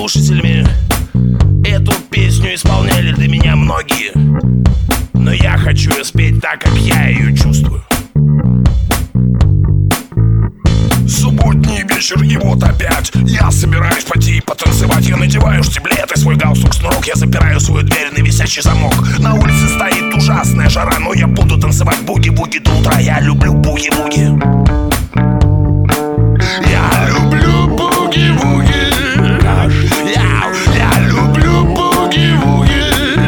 слушателями. Эту песню исполняли для меня многие, но я хочу ее спеть так, как я ее чувствую. Субботний вечер, и вот опять я собираюсь пойти и потанцевать. Я надеваю штиблеты, свой галстук, снурок. Я запираю свою дверь на висячий замок. На улице стоит ужасная жара, но я буду танцевать буги-буги до утра. Я люблю буги-буги. Я люблю буги-буги. Я люблю буги-буги.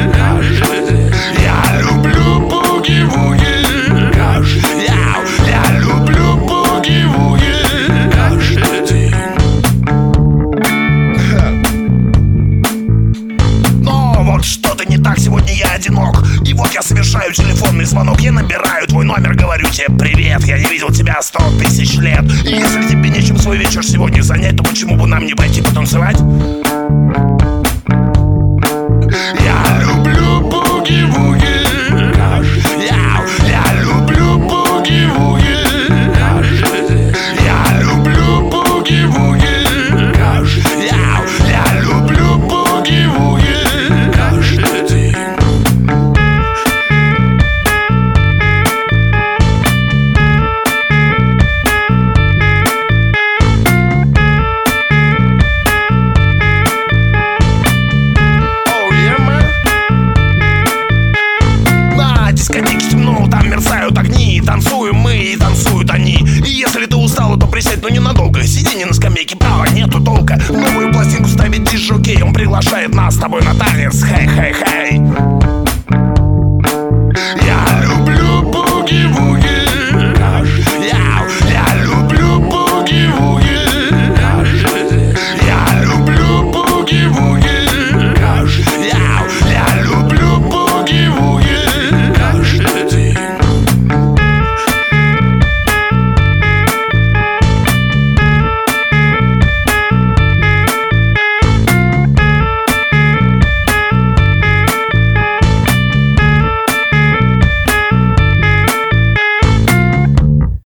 Я люблю буги-буги. Я люблю буги-буги. Но вот что-то не так, сегодня я одинок. И вот я совершаю телефонный звонок. Я набираю твой номер, говорю тебе: привет, я не видел тебя 100 000 лет. И если тебе нечем свой вечер сегодня занять, то почему бы нам не пойти потанцевать? Я люблю буги-буги. Я люблю буги-буги. Я люблю буги-буги. Я люблю буги-буги. Дискотеки темно, там мерцают огни. Танцуем мы и танцуют они. И если ты устала, то присядь, но ненадолго. Сиди не на скамейке, права нету толка. Новую пластинку ставит диск-жокей. Он приглашает нас с тобой на танец. Хей-хей-хей.